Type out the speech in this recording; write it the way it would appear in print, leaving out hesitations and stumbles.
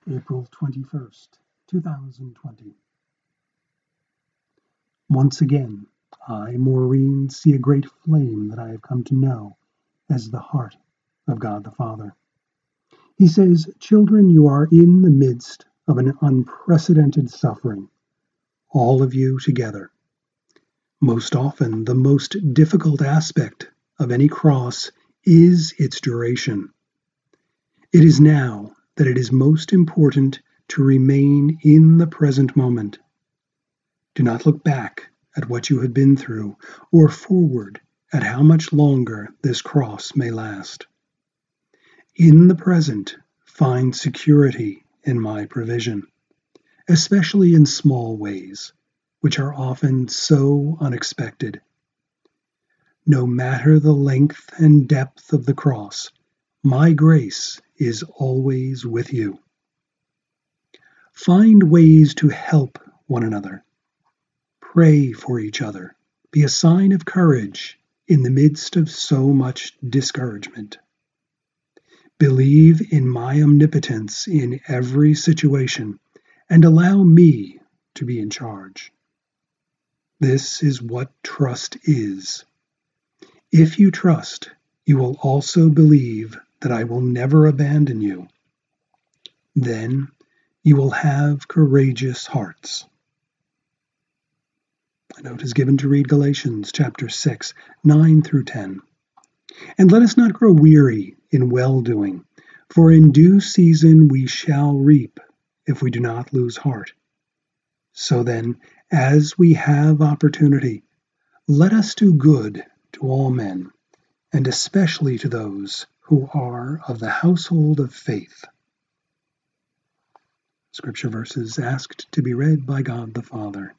April 21st, 2020. Once again, I, Maureen, see a great flame that I have come to know as the heart of God the Father. He says, "Children, you are in the midst of an unprecedented suffering, all of you together. Most often, the most difficult aspect of any cross is its duration. It is now that it is most important to remain in the present moment. Do not look back at what you have been through or forward at how much longer this cross may last. In the present, find security in my provision, especially in small ways, which are often so unexpected. No matter the length and depth of the cross, my grace is always with you. Find ways to help one another. Pray for each other. Be a sign of courage in the midst of so much discouragement. Believe in my omnipotence in every situation and allow me to be in charge. This is what trust is. If you trust, you will also believe that I will never abandon you. Then you will have courageous hearts." A note is given to read Galatians chapter 6, 9 through 10. "And let us not grow weary in well-doing, for in due season we shall reap if we do not lose heart. So then, as we have opportunity, let us do good to all men, and especially to those who are of the household of faith." Scripture verses asked to be read by God the Father.